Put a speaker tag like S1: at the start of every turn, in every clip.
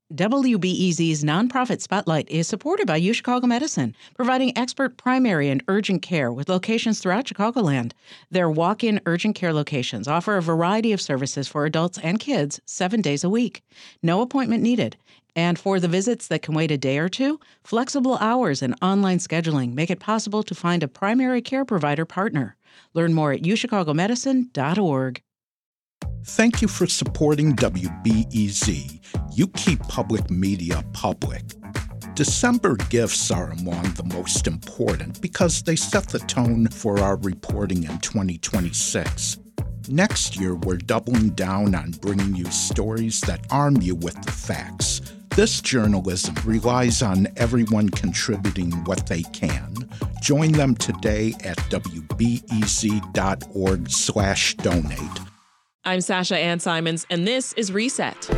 S1: WBEZ's nonprofit Spotlight is supported by UChicago Medicine, providing expert primary and urgent care with locations throughout Chicagoland. Their walk-in urgent care locations offer a variety of services for adults and kids 7 days a week. No appointment needed. And for the visits that can wait a day or two, flexible hours and online scheduling make it possible to find a primary care provider partner. Learn more at uchicago.org.
S2: Thank you for supporting WBEZ. You keep public media public. December gifts are among the most important because they set the tone for our reporting in 2026. Next year, we're doubling down on bringing you stories that arm you with the facts. This journalism relies on everyone contributing what they can. Join them today at wbez.org/donate.
S3: I'm Sasha Ann Simons, and this is Reset.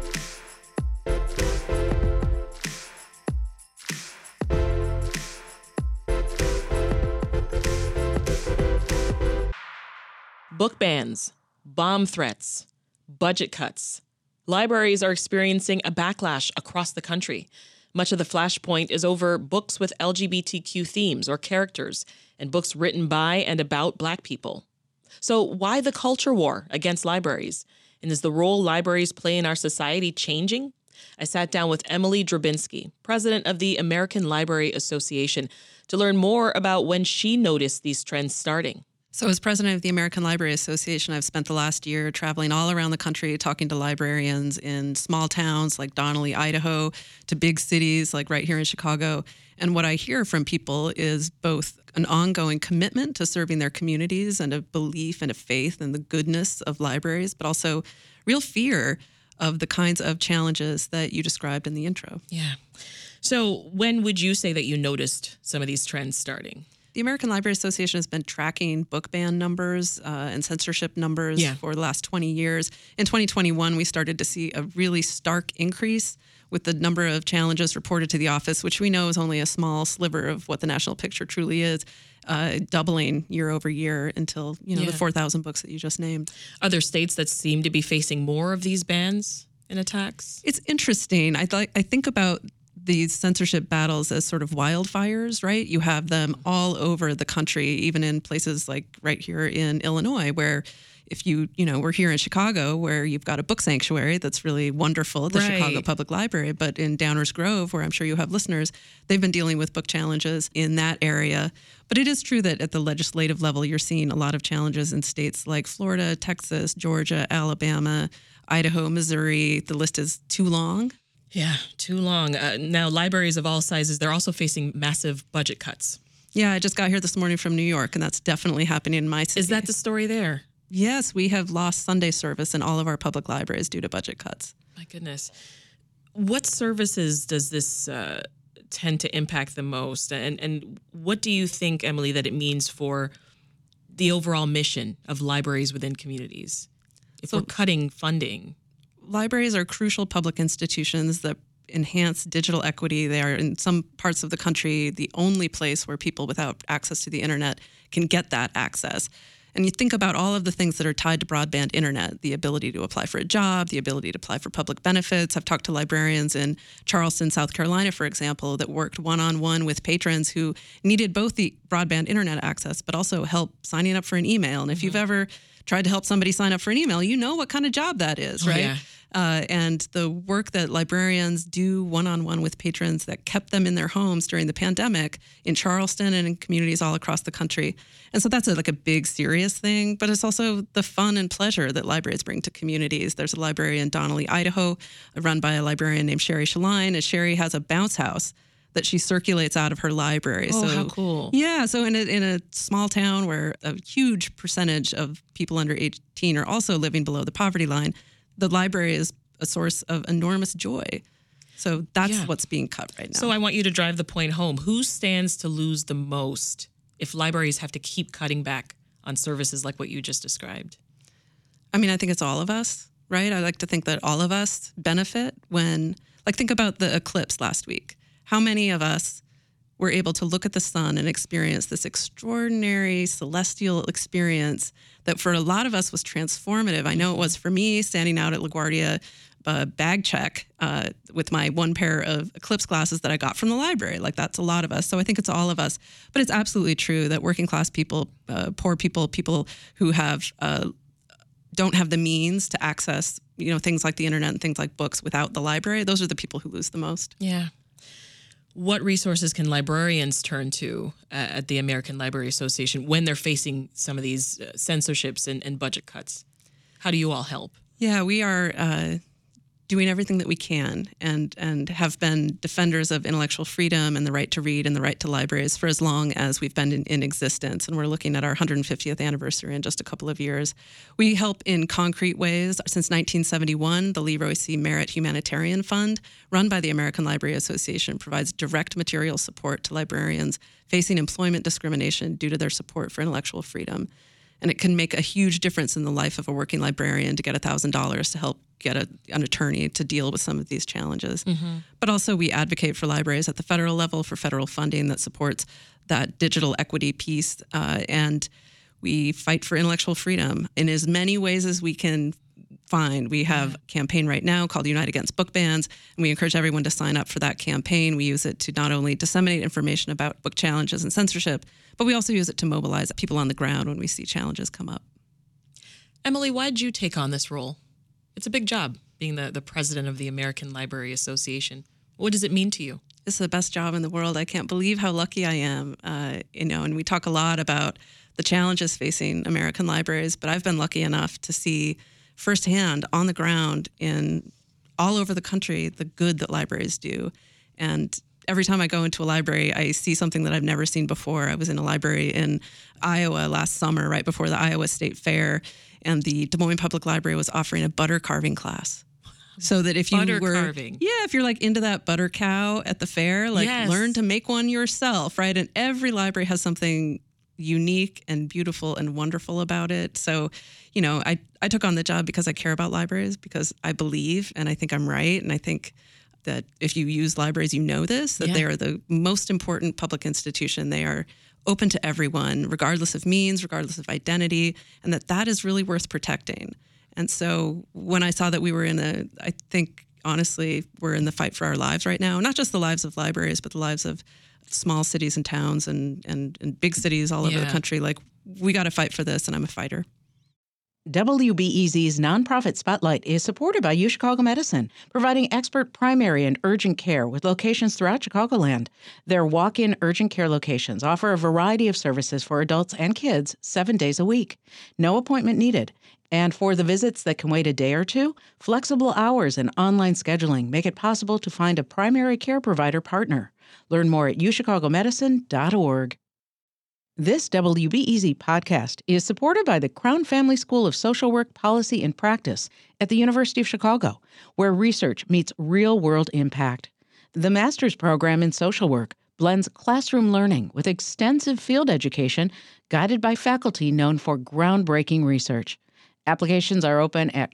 S3: Book bans, bomb threats, budget cuts. Libraries are experiencing a backlash across the country. Much of the flashpoint is over books with LGBTQ themes or characters, and books written by and about Black people. So why the culture war against libraries? And is the role libraries play in our society changing? I sat down with Emily Drabinski, president of the American Library Association, to learn more about when she noticed these trends starting.
S4: So as president of the American Library Association, I've spent the last year traveling all around the country talking to librarians in small towns like Donnelly, Idaho, to big cities like right here in Chicago. And what I hear from people is both an ongoing commitment to serving their communities and a belief and a faith in the goodness of libraries, but also real fear of the kinds of challenges that you described in the intro.
S3: Yeah. So when would you say that you noticed some of these trends starting?
S4: The American Library Association has been tracking book ban numbers and censorship numbers for the last 20 years. In 2021, we started to see a really stark increase with the number of challenges reported to the office, which we know is only a small sliver of what the national picture truly is, doubling year over year until the 4,000 books that you just named.
S3: Are there states that seem to be facing more of these bans and attacks?
S4: It's interesting. I think about these censorship battles as sort of wildfires, right? You have them all over the country, even in places like right here in Illinois, where if we're here in Chicago where you've got a book sanctuary that's really wonderful, the Chicago Public Library, but in Downers Grove, where I'm sure you have listeners, they've been dealing with book challenges in that area. But it is true that at the legislative level, you're seeing a lot of challenges in states like Florida, Texas, Georgia, Alabama, Idaho, Missouri. The list is too long.
S3: Yeah, too long. Now, libraries of all sizes, they're also facing massive budget cuts.
S4: Yeah, I just got here this morning from New York, and that's definitely happening in my city.
S3: Is that the story there?
S4: Yes, we have lost Sunday service in all of our public libraries due to budget cuts.
S3: My goodness. What services does this tend to impact the most? And what do you think, Emily, that it means for the overall mission of libraries within communities if we're cutting funding?
S4: Libraries are crucial public institutions that enhance digital equity. They are, in some parts of the country, the only place where people without access to the internet can get that access. And you think about all of the things that are tied to broadband internet, the ability to apply for a job, the ability to apply for public benefits. I've talked to librarians in Charleston, South Carolina, for example, that worked one-on-one with patrons who needed both the broadband internet access, but also help signing up for an email. And if you've ever tried to help somebody sign up for an email, you know what kind of job that is, right?
S3: Yeah.
S4: And the work that librarians do one-on-one with patrons that kept them in their homes during the pandemic in Charleston and in communities all across the country. And so that's a big, serious thing, but it's also the fun and pleasure that libraries bring to communities. There's a library in Donnelly, Idaho, run by a librarian named Sherry Shaline, and Sherry has a bounce house that she circulates out of her library.
S3: Oh,
S4: so,
S3: how cool.
S4: Yeah, so in a small town where a huge percentage of people under 18 are also living below the poverty line, the library is a source of enormous joy. So that's what's being cut right now.
S3: So I want you to drive the point home. Who stands to lose the most if libraries have to keep cutting back on services like what you just described?
S4: I mean, I think it's all of us, right? I like to think that all of us benefit when, think about the eclipse last week. How many of us were able to look at the sun and experience this extraordinary celestial experience that for a lot of us was transformative? I know it was for me, standing out at LaGuardia a bag check with my one pair of Eclipse glasses that I got from the library. Like, that's a lot of us. So I think it's all of us. But it's absolutely true that working class people, poor people, people who have don't have the means to access, things like the internet and things like books without the library, those are the people who lose the most.
S3: Yeah. What resources can librarians turn to at the American Library Association when they're facing some of these censorships and budget cuts? How do you all help?
S4: Yeah, we are doing everything that we can and have been defenders of intellectual freedom and the right to read and the right to libraries for as long as we've been in existence. And we're looking at our 150th anniversary in just a couple of years. We help in concrete ways. Since 1971, the Leroy C. Merritt Humanitarian Fund, run by the American Library Association, provides direct material support to librarians facing employment discrimination due to their support for intellectual freedom. And it can make a huge difference in the life of a working librarian to get $1,000 to help get an attorney to deal with some of these challenges. Mm-hmm. But also we advocate for libraries at the federal level for federal funding that supports that digital equity piece. And we fight for intellectual freedom in as many ways as we can find. We have a campaign right now called Unite Against Book Bans, and we encourage everyone to sign up for that campaign. We use it to not only disseminate information about book challenges and censorship, but we also use it to mobilize people on the ground when we see challenges come up.
S3: Emily, why did you take on this role? It's a big job, being the president of the American Library Association. What does it mean to you?
S4: This is the best job in the world. I can't believe how lucky I am. And we talk a lot about the challenges facing American libraries, but I've been lucky enough to see firsthand on the ground in all over the country the good that libraries do. And every time I go into a library, I see something that I've never seen before. I was in a library in Iowa last summer, right before the Iowa State Fair, and the Des Moines Public Library was offering a butter carving class. So that if you if you're like into that butter cow at the fair, learn to make one yourself, right? And every library has something unique and beautiful and wonderful about it. So, I took on the job because I care about libraries, because I believe, and I think I'm right. And I think that if you use libraries, that they are the most important public institution. They are open to everyone, regardless of means, regardless of identity, and that is really worth protecting. And so when I saw that we were I think, honestly, we're in the fight for our lives right now, not just the lives of libraries, but the lives of small cities and towns and big cities all over the country. Like, we got to fight for this, and I'm a fighter.
S1: WBEZ's nonprofit Spotlight is supported by UChicago Medicine, providing expert primary and urgent care with locations throughout Chicagoland. Their walk-in urgent care locations offer a variety of services for adults and kids 7 days a week. No appointment needed. And for the visits that can wait a day or two, flexible hours and online scheduling make it possible to find a primary care provider partner. Learn more at uchicagomedicine.org. This WBEZ podcast is supported by the Crown Family School of Social Work, Policy, and Practice at the University of Chicago, where research meets real-world impact. The master's program in social work blends classroom learning with extensive field education guided by faculty known for groundbreaking research. Applications are open at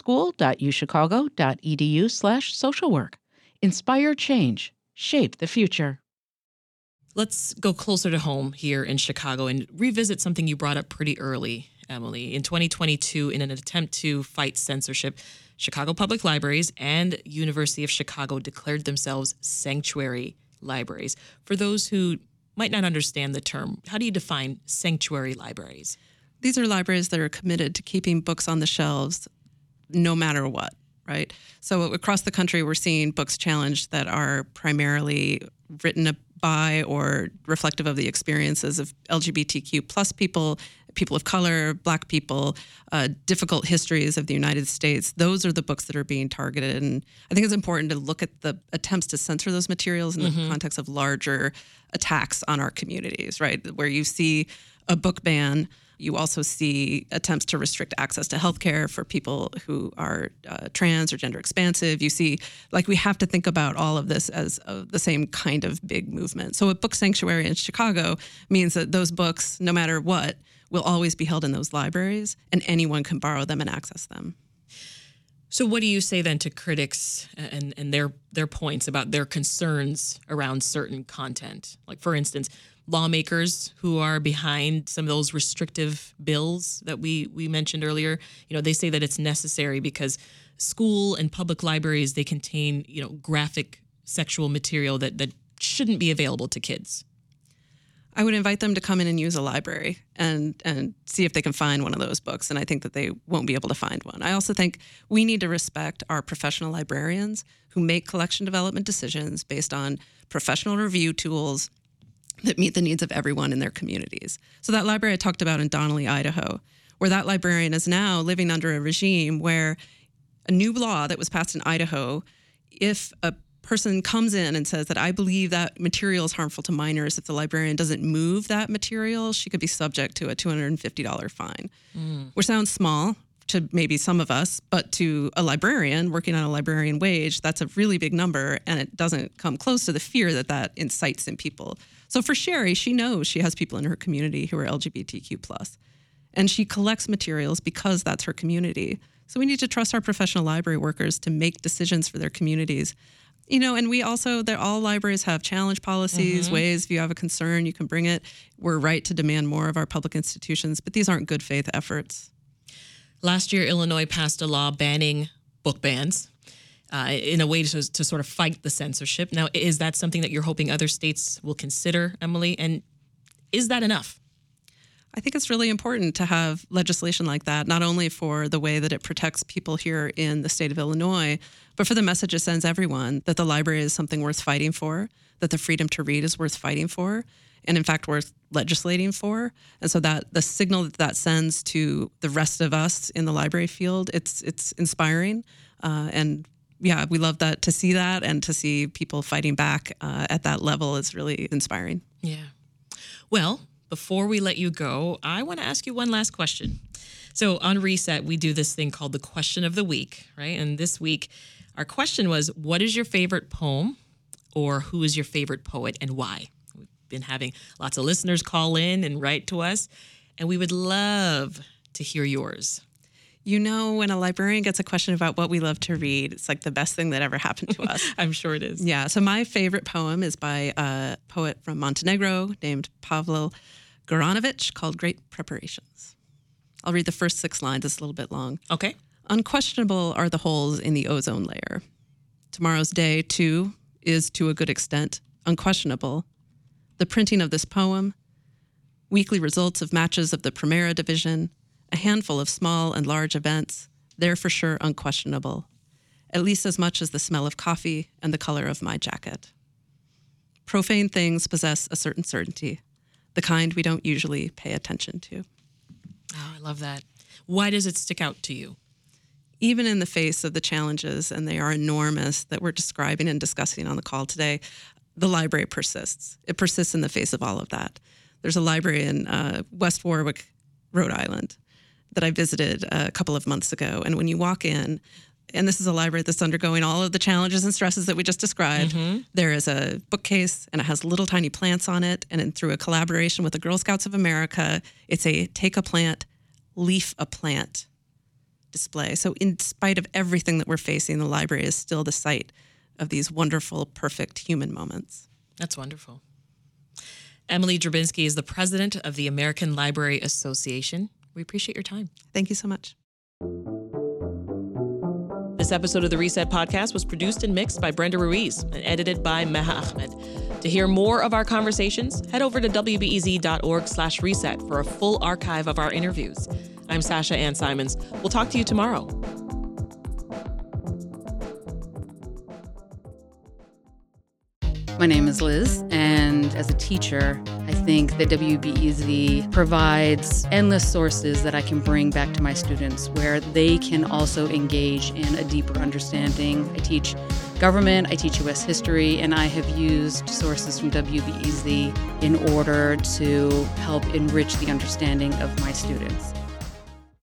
S1: crownschool.uchicago.edu/socialwork. Inspire change. Shape the future.
S3: Let's go closer to home here in Chicago and revisit something you brought up pretty early, Emily. In 2022, in an attempt to fight censorship, Chicago Public Libraries and University of Chicago declared themselves sanctuary libraries. For those who might not understand the term, how do you define sanctuary libraries?
S4: These are libraries that are committed to keeping books on the shelves no matter what, right? So across the country, we're seeing books challenged that are primarily written by or reflective of the experiences of LGBTQ plus people, people of color, Black people, difficult histories of the United States. Those are the books that are being targeted. And I think it's important to look at the attempts to censor those materials in the context of larger attacks on our communities, right? Where you see a book ban, you also see attempts to restrict access to healthcare for people who are trans or gender expansive. You see, we have to think about all of this as the same kind of big movement. So a book sanctuary in Chicago means that those books, no matter what, will always be held in those libraries, and anyone can borrow them and access them.
S3: So what do you say then to critics and their points about their concerns around certain content? Like, for instance, lawmakers who are behind some of those restrictive bills that we mentioned earlier, they say that it's necessary because school and public libraries, they contain, graphic sexual material that shouldn't be available to kids?
S4: I would invite them to come in and use a library and see if they can find one of those books. And I think that they won't be able to find one. I also think we need to respect our professional librarians who make collection development decisions based on professional review tools that meet the needs of everyone in their communities. So that library I talked about in Donnelly, Idaho, where that librarian is now living under a regime where a new law that was passed in Idaho, if a person comes in and says that I believe that material is harmful to minors, if the librarian doesn't move that material, she could be subject to a $250 fine, which sounds small to maybe some of us, but to a librarian working on a librarian wage, that's a really big number, and it doesn't come close to the fear that incites in people. So for Sherry, she knows she has people in her community who are LGBTQ+, and she collects materials because that's her community. So we need to trust our professional library workers to make decisions for their communities. And we also, all libraries have challenge policies, ways if you have a concern, you can bring it. We're right to demand more of our public institutions, but these aren't good faith efforts.
S3: Last year, Illinois passed a law banning book bans in a way to sort of fight the censorship. Now, is that something that you're hoping other states will consider, Emily? And is that enough?
S4: I think it's really important to have legislation like that, not only for the way that it protects people here in the state of Illinois, but for the message it sends everyone that the library is something worth fighting for, that the freedom to read is worth fighting for, and in fact worth legislating for. And so that the signal that sends to the rest of us in the library field, it's inspiring. And yeah, we love that, to see that, and to see people fighting back at that level is really inspiring.
S3: Yeah. Well, before we let you go, I want to ask you one last question. So on Reset, we do this thing called the Question of the Week, right? And this week, our question was, what is your favorite poem, or who is your favorite poet and why? We've been having lots of listeners call in and write to us, and we would love to hear yours.
S4: When a librarian gets a question about what we love to read, it's like the best thing that ever happened to us.
S3: I'm sure it is.
S4: Yeah. So my favorite poem is by a poet from Montenegro named Pavlo Goranovich called Great Preparations. I'll read the first 6 lines. It's a little bit long.
S3: Okay.
S4: Unquestionable are the holes in the ozone layer. Tomorrow's day, too, is to a good extent unquestionable. The printing of this poem, weekly results of matches of the Primera Division, a handful of small and large events, they're for sure unquestionable, at least as much as the smell of coffee and the color of my jacket. Profane things possess a certain certainty, the kind we don't usually pay attention to.
S3: Oh, I love that. Why does it stick out to you?
S4: Even in the face of the challenges, and they are enormous, that we're describing and discussing on the call today, the library persists. It persists in the face of all of that. There's a library in West Warwick, Rhode Island, that I visited a couple of months ago. And when you walk in, and this is a library that's undergoing all of the challenges and stresses that we just described, there is a bookcase, and it has little tiny plants on it. And through a collaboration with the Girl Scouts of America, it's a take a plant, leaf a plant display. So in spite of everything that we're facing, the library is still the site of these wonderful, perfect human moments.
S3: That's wonderful. Emily Drabinski is the president of the American Library Association. We appreciate your time.
S4: Thank you so much.
S3: This episode of the Reset Podcast was produced and mixed by Brenda Ruiz and edited by Meha Ahmed. To hear more of our conversations, head over to wbez.org/reset for a full archive of our interviews. I'm Sasha Ann Simons. We'll talk to you tomorrow.
S5: My name is Liz, and as a teacher, I think that WBEZ provides endless sources that I can bring back to my students where they can also engage in a deeper understanding. I teach government, I teach U.S. history, and I have used sources from WBEZ in order to help enrich the understanding of my students.